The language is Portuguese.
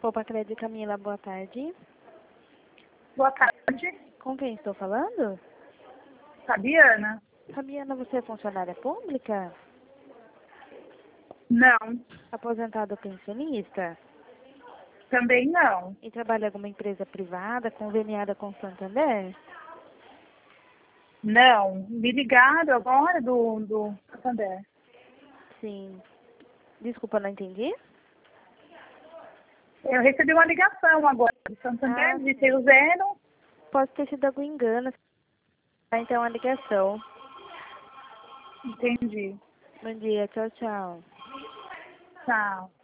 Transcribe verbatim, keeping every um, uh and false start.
Poupa Crédito, Camila, boa tarde. Boa tarde, Com quem estou falando? Fabiana. Fabiana, você é funcionária pública? Não, Aposentado ou pensionista? também não. E trabalha em alguma empresa privada, conveniada com Santander? Não, me ligaram agora do, do Santander. Sim. Desculpa, não entendi? Eu recebi uma ligação agora do Santander, Ah, digitei o zero. Pode ter sido algum engano. Então, a ligação. Entendi. Bom dia, tchau, tchau. Tchau.